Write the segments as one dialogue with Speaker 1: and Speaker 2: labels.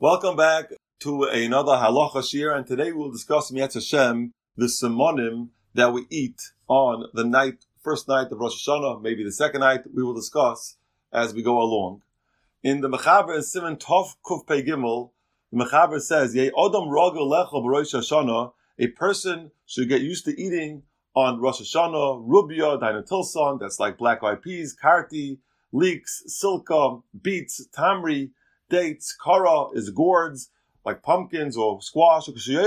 Speaker 1: Welcome back to another halacha shir, and today we'll discuss Mi'at Hashem, the simonim that we eat on the first night of Rosh Hashanah, maybe the second night. We will discuss as we go along. In the Mechaber in Siman Tov Kuf Pei Gimel, the Mechaber says, "Yeh Odom Rogel Lechel B'Rosh Hashanah." A person should get used to eating on Rosh Hashanah rubia, dinotilson, that's like black eyed peas, karti, leeks, silka, beets, tamri, dates, kara is gourds, like pumpkins or squash. You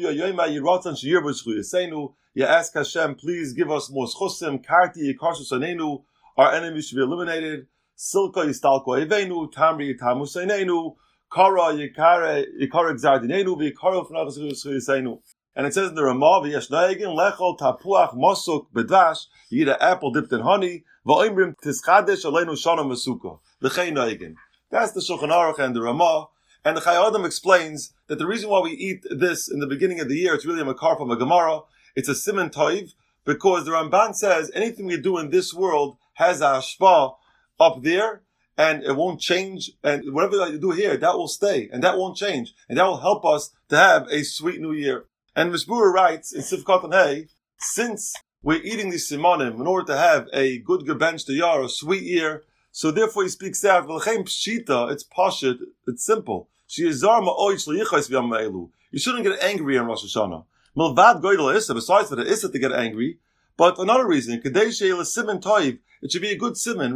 Speaker 1: ask Hashem, please give us more schusim, karti, yikarsus anenu, our enemies should be eliminated. Silka yistalko evenu, tamri yitamus anenu, kara yikare gzardinenu, v'yikaro f'nachas yisenu. And it says in the Ramah, v'yesh noegin lechol tapuach mosuk bedvash, you eat an apple dipped in honey, v'oimrim tischadesh aleinu shana masuka, v'chei noegin. That's the Shulchan Aruch and the Ramah. And the Chayei Adam explains that the reason why we eat this in the beginning of the year, it's really a makar from a Gemara, it's a siman toiv, because the Ramban says anything we do in this world has a hashpah up there, and it won't change, and whatever you do here, that will stay, and that won't change, and that will help us to have a sweet new year. And Mishbura writes in Sivkot and Hay, since we're eating these simonim in order to have a good gebench to yar, a sweet year, so therefore he speaks out, it's pashut, it's simple. You shouldn't get angry on Rosh Hashanah. Besides for the Issa to get angry, but another reason, it should be a good simon.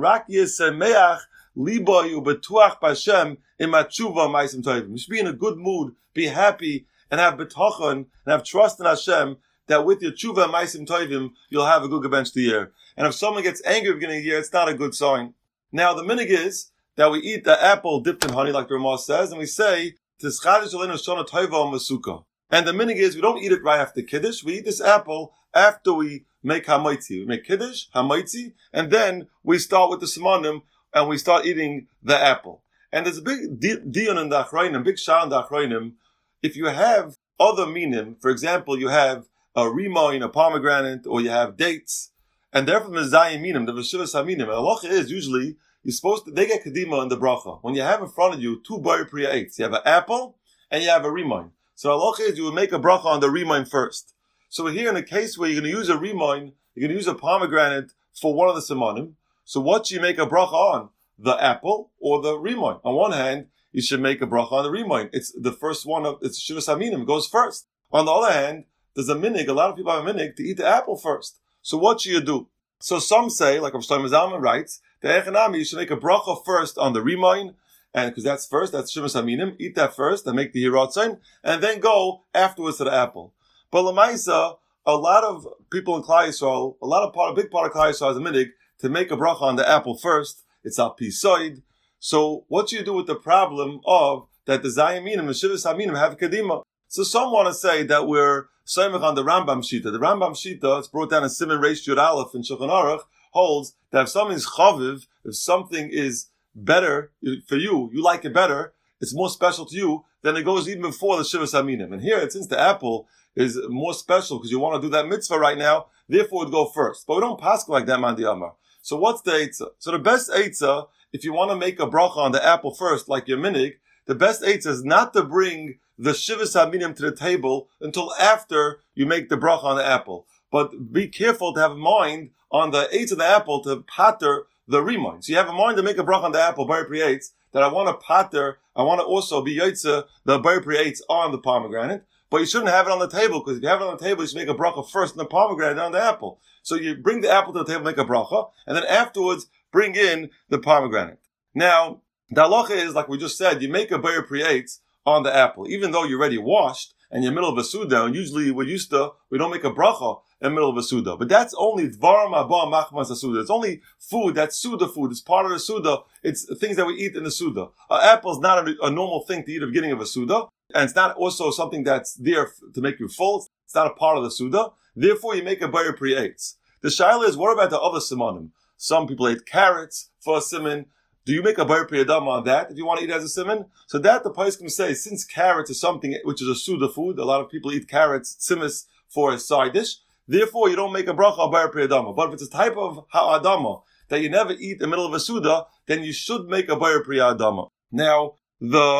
Speaker 1: You should be in a good mood, be happy, and have betachon, and have trust in Hashem, that with your tshuva and maisim tovim, you'll have a good gebench the year. And if someone gets angry at the beginning of the year, it's not a good sign. Now, the minig is that we eat the apple dipped in honey, like the Ramah says, and we say, Tischadish aleinu shana tova masuka. And the minig is we don't eat it right after Kiddush. We eat this apple after we make Hamaitzi. We make Kiddush, Hamaitzi, and then we start with the simonim, and we start eating the apple. And there's a big dion in the Achrayim, big shah in the Achrayim. If you have other minim, for example, you have a rimoin, a pomegranate, or you have dates, and therefore mezayim minim, the v'shivas haminim. And the halacha is usually they get kedima in the bracha. When you have in front of you two bar priya eights, you have an apple and you have a rimoin. So the halacha is you will make a bracha on the rimoin first. So here in a case where you're going to use a rimoin, you're going to use a pomegranate for one of the simonim. So what do you make a bracha on? The apple or the rimoin? On one hand, you should make a bracha on the rimoin. It's the first one it's shivas haminim, goes first. On the other hand, there's a minig, a lot of people have a minig to eat the apple first. So what should you do? So some say, like Rav Shlomo Zalman writes, the Echanami, you should make a bracha first on the rimoin, and because that's first, that's shivas haminim, eat that first, and make the hiratzon, and then go afterwards to the apple. But Lamaisa, a lot of people in Klal Yisrael, a big part of Klal Yisrael has a minig to make a bracha on the apple first. It's al pisoid. So what do you do with the problem of that the Zayaminim and Shivas Haminim have Kedima? So some want to say that we're Soymech on the Rambam Shita. The Rambam Shita, it's brought down in Siman Reish Yud Aleph in Shulchan Aruch, holds that if something is chaviv, if something is better for you, you like it better, it's more special to you, then it goes even before the Shivas Haminim. And here, since the apple is more special because you want to do that mitzvah right now, therefore it would go first. But we don't pass like that, Mandi Amar. So what's the Eitzah? So the best Eitzah, if you want to make a bracha on the apple first, like your minig, the best Eitzah is not to bring the Shivas Haminim to the table until after you make the bracha on the apple. But be careful to have a mind on the Eitz of the apple to pater the rimoin. So you have a mind to make a bracha on the apple, Bar Pri Eitz, that I want to pater, I want to also be Yotze, the Bar Pri Eitz on the pomegranate. But you shouldn't have it on the table, because if you have it on the table, you should make a bracha first on the pomegranate and on the apple. So you bring the apple to the table, make a bracha, and then afterwards bring in the pomegranate. Now, the halacha is, like we just said, you make a Bar Pri Eitz on the apple, even though you're already washed and you're in the middle of a suda, and usually we don't make a bracha in the middle of a suda. But that's only dvarim abba machmas suda. It's only food, that's suda food. It's part of the suda. It's things that we eat in the suda. An apple is not a normal thing to eat at the beginning of a suda, and it's not also something that's there to make you full. It's not a part of the suda. Therefore, you make a Bar Pri Eitz. The shaila is, what about the other simonim? Some people ate carrots for a simon. Do you make a Bar Pri Adam on that if you want to eat it as a simon? So that the poskim say, since carrots is something which is a suda food, a lot of people eat carrots, simis, for a side dish. Therefore, you don't make a bracha on Bar Pri Adama. But if it's a type of ha'adama that you never eat in the middle of a suda, then you should make a Bar Pri Adama. Now, the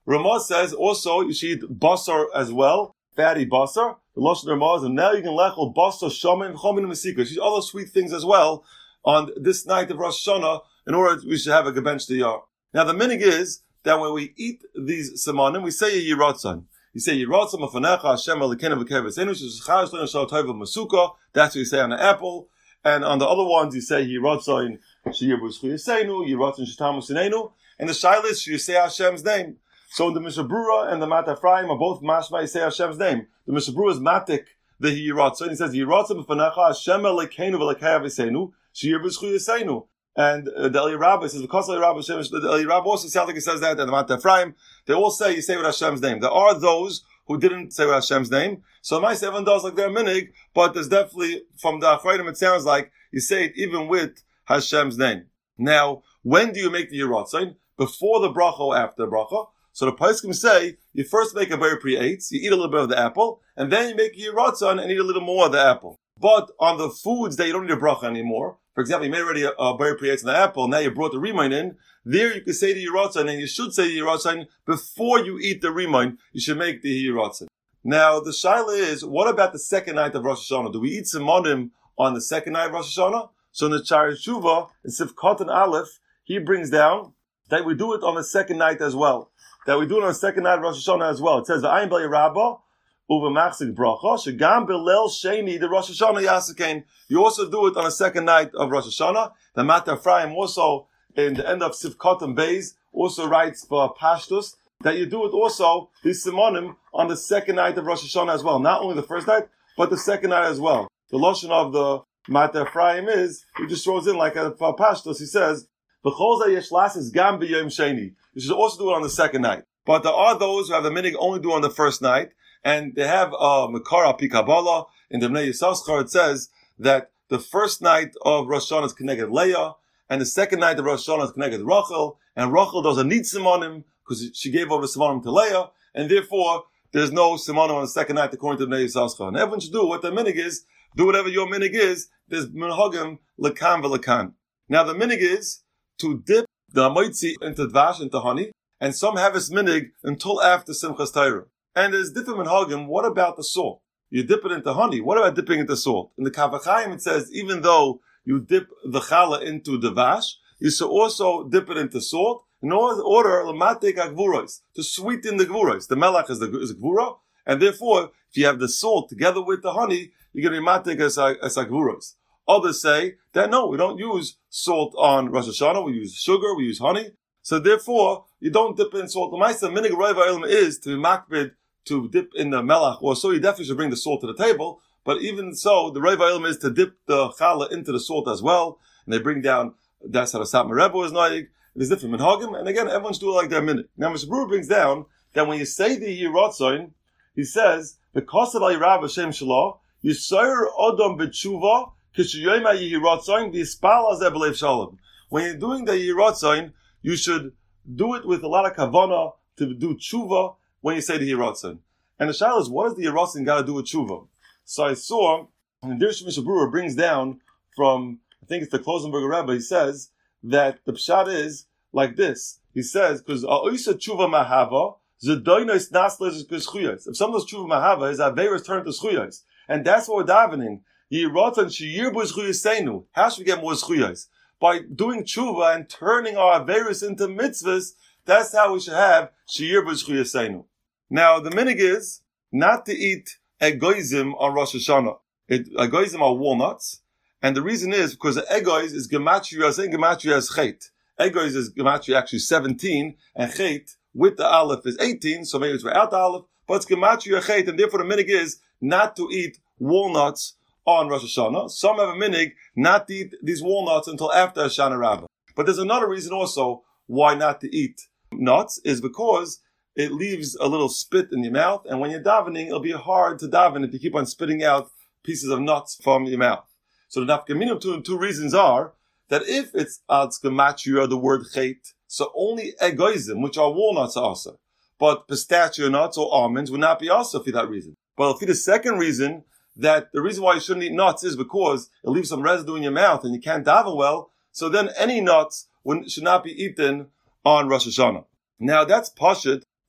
Speaker 1: Ramah says also you should eat basar as well, fatty basar. The Lashon Ramah is, and now you can lechol basar shaman chomin mesika. She's other sweet things as well on this night of Rosh Hashanah in order we should have a gebench diyar. Now the minig is that when we eat these simonim, we say a yiratzon. You say yiratzon mafanecha Hashem elokeinu v'kever v'seinu, which is chayash leinu shal tov masuka. That's what you say on the apple. And on the other ones, you say yiratzon sheyir b'zchu yaseinu, yiratzon shetamu sineinu. And the shaila is you say Hashem's name. So the Mishnah Brura and the Mat Ephraim are both mashma, you say Hashem's name. The Mishnah Brura is matik the yiratzon. He says yiratzon mafanecha Hashem elokeinu v'kever v'seinu, sheyir b'zchu yaseinu. And the Eli Rabbi says, because Eli Rabbi, the Eli Rabbi also sounds like he says that, and the Mat Ephraim, they all say, you say with Hashem's name. There are those who didn't say with Hashem's name. So my everyone does like their minig, but there's definitely, from the Achreidim, it sounds like you say it even with Hashem's name. Now, when do you make the Yiratzon? Before the bracha or after the bracha? So the Poskim say, you first make a very pre-eitz, you eat a little bit of the apple, and then you make a Yiratzon and eat a little more of the apple. But on the foods that you don't need a bracha anymore, for example, you made already a berry pre-eitz in the apple, now you brought the rimain in, there you can say the Yiratzon, and you should say the Yiratzon before you eat the rimain, you should make the Yiratzon. Now, the shaila is, what about the second night of Rosh Hashanah? Do we eat simonim on the second night of Rosh Hashanah? So in the Chari Shuva, in Sivkot and Aleph, he brings down that we do it on the second night as well. That we do it on the second night of Rosh Hashanah as well. It says, V'ayin b'lei Rabbah, Uvemachzik bracha, shegam belel sheni the Rosh Hashanah yasikein. You also do it on the second night of Rosh Hashanah. The Mat Ephraim also, in the end of Sivkot and Beis, also writes for Pashtus, that you do it also, these simonim, on the second night of Rosh Hashanah as well. Not only the first night, but the second night as well. The Lashon of the Mat Ephraim is, he just throws in like a Pashtus, he says, V'chol zeh yesh lasis gam b'yom sheni. You should also do it on the second night. But there are those who have the minig only do on the first night, and they have Mekara Pi Kabbalah. In the Bnei Yissaschar it says that the first night of Rosh Hashanah is connected Leah, and the second night of Rosh Hashanah is connected Rachel, and Rachel doesn't need simonim because she gave over the simonim to Leah, and therefore there's no simonim on the second night according to the Bnei Yissaschar. And everyone should do what their minig is, do whatever your minig is. There's minhagim lekan v'lekan. Now the minig is to dip the moitzi into dvash, into honey, and some have this minig until after Simchas Torah. And there's different minhagim. What about the salt? You dip it into honey. What about dipping into salt? In the Kavachayim it says, even though you dip the challah into the vash, you should also dip it into salt in order l'matek agvuros, to sweeten the gvuros. The melach is a gvura, and therefore, if you have the salt together with the honey, you're going to be matek as agvuros. Others say that no, we don't use salt on Rosh Hashanah. We use sugar, we use honey. So therefore, you don't dip in salt. The ma'aseh minig Rav Eilim is to be makbid to dip in the melach, or so you definitely should bring the salt to the table. But even so, the Rav Eilim is to dip the challah into the salt as well. And they bring down, that's how the Satmar Rebbe is noig. There's different minhagim. And again, everyone's doing like their minute. Now, Mr. Brewer brings down that when you say the Yiratzon, he says, because of Rav Hashem Shalah, Yisayr Odom B'tshuva, Kishayoyma Yiratzon, V'yispal Azeh B'lev Shalom. When you're doing the Yiratzon, you should do it with a lot of kavanah to do tshuva when you say the Yiratzon. And the shaila is, what does the Yiratzon got to do with tshuva? So I saw, and Dirsh Mishnah Brewer brings down from, I think it's the Klosenberger Rebbe, he says that the pshat is like this. He says, because A'oisa tshuva mahava, Zedoinos nasles k'schuyos. If someone does tshuva mahava, his averas turn to schuyos. And that's what we're davening. Yiratzon sheyir bo zchuyoseinu. How should we get more zchuyos? By doing tshuva and turning our averas into mitzvahs, that's how we should have sheyir bo zchuyoseinu. Now, the minig is not to eat egoizim on Rosh Hashanah. Egoizim are walnuts, and the reason is because the egoiz is gematria, saying gematria is chet. Egoiz is gematria actually 17, and chet with the aleph is 18, so maybe it's without the aleph, but it's gematria chet, and therefore the minig is not to eat walnuts on Rosh Hashanah. Some have a minig not to eat these walnuts until after Hoshana Rabbah. But there's another reason also why not to eat nuts, is because it leaves a little spit in your mouth, and when you're davening, it'll be hard to daven if you keep on spitting out pieces of nuts from your mouth. So the nafkamin of two reasons are that if it's gematria, the word chet, so only egoism, which are walnuts, are also. But pistachio nuts or almonds would not be also for that reason. But for the second reason, that the reason why you shouldn't eat nuts is because it leaves some residue in your mouth and you can't daven well, so then any nuts should not be eaten on Rosh Hashanah. Now that's pashut,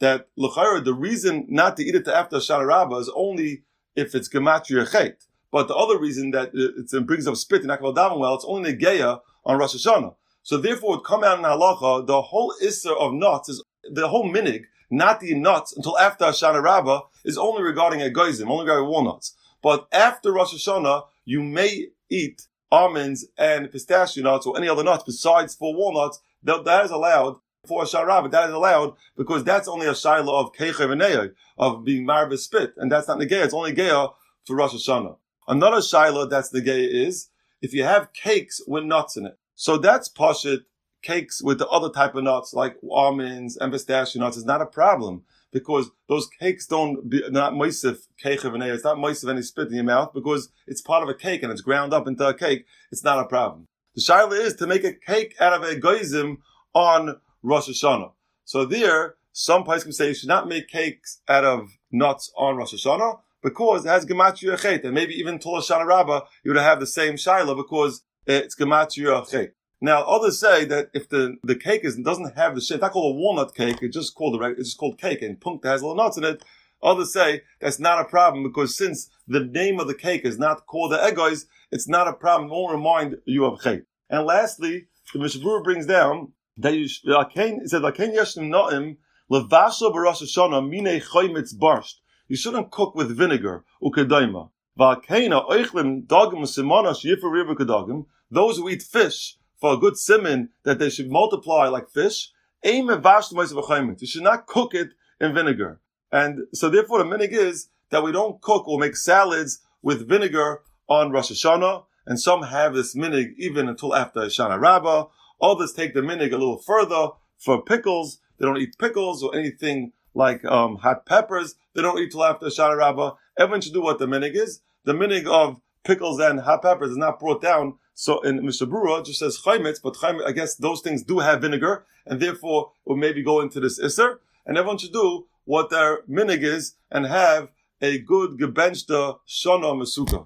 Speaker 1: that l'chayra, the reason not to eat it to after Shana Rabbah is only if it's gematria chet. But the other reason that it brings up spit in Akval Daven, well, it's only Negeya on Rosh Hashanah. So therefore, it would come out in halacha, the whole Isser of nuts is, the whole minig, not the nuts until after Shana Rabbah, is only regarding a goizim, only regarding walnuts. But after Rosh Hashanah, you may eat almonds and pistachio nuts or any other nuts besides for walnuts. That is allowed for Shana Rabbah. That is allowed because that's only a shaila of keicha v'neyah, of being marbe spit. And that's not Negeya, it's only Geya for Rosh Hashanah. Another shaila that's Negeya is if you have cakes with nuts in it. So that's pashit. Cakes with the other type of nuts like almonds and pistachio nuts is not a problem because those cakes they're not moisif keicha v'nei. It's not moisif any spit in your mouth because it's part of a cake and it's ground up into a cake. It's not a problem. The shaila is to make a cake out of a goizim on Rosh Hashanah. So there, some poskim say you should not make cakes out of nuts on Rosh Hashanah because it has gematria chet, and maybe even till Shana Rabbah you would have the same shaila because it's gematria chet. Now, others say that if the cake doesn't have the shape, it's not called a walnut cake, it's just called cake, and punk that has little nuts in it. Others say that's not a problem because since the name of the cake is not called the egois, it's not a problem. It won't remind you of cake. And lastly, the Mishnah Berurah brings down that it said "Lakein yeshnim na'im levashel b'Rosh Hashanah minei choymitz barsht." You shouldn't cook with vinegar ukedaima. V'akeina oichlim dagim u'simana sheyifer river kedagim. Those who eat fish for a good simon that they should multiply like fish, you should not cook it in vinegar. And so therefore the minig is that we don't cook or make salads with vinegar on Rosh Hashanah, and some have this minig even until after Shana Rabbah. Others take the minig a little further for pickles. They don't eat pickles or anything like hot peppers. They don't eat till after Shana Rabbah. Everyone should do what the minig is. The minig of pickles and hot peppers is not brought down. So in Mishnah Berurah just says chaymitz, but chaymitz, I guess those things do have vinegar, and therefore will maybe go into this isser. And everyone should do what their minig is and have a good gebenchte shana mesuka.